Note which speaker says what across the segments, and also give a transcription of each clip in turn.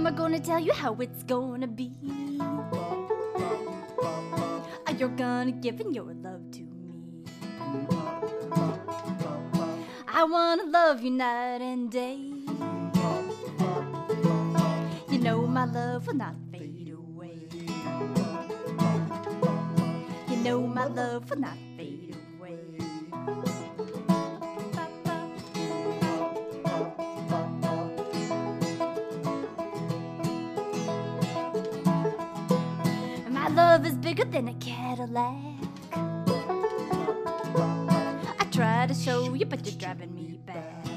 Speaker 1: I'm gonna tell you how it's gonna be. You're gonna give your love to me. I wanna love you night and day. You know my love will not fade away. You know my love will not fade away. My love is bigger than a Cadillac. I try to show you, but you're driving me back.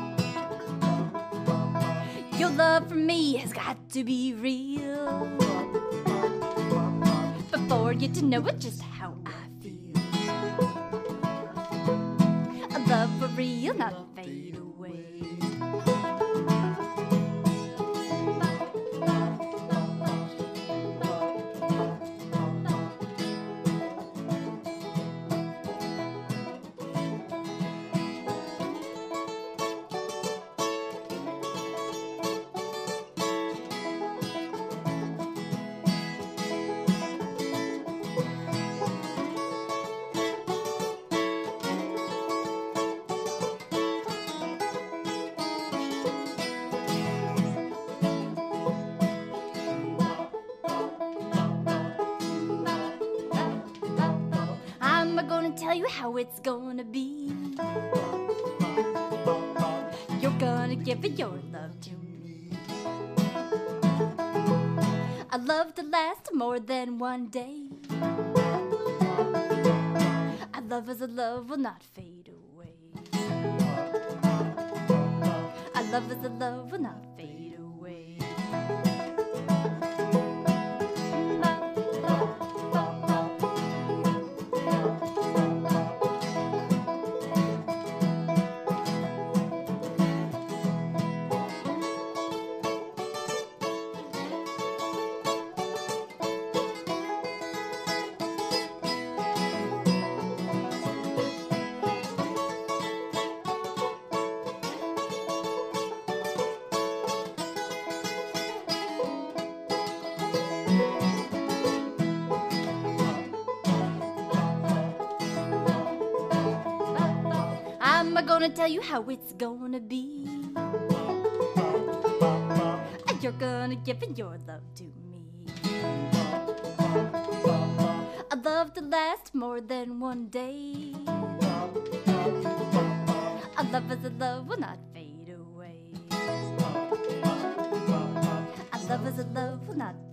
Speaker 1: Your love for me has got to be real before you to know it just how I feel. A love for real, not fade away. I'm gonna tell you how it's gonna be. You're gonna give your love to me. A love to last more than one day. A love as a love will not fade away. A love as a love will not fade away. I'm gonna tell you how it's gonna be. You're gonna give your love to me. A love to last more than one day. A love as a love will not fade away. A love as a love will not fade away.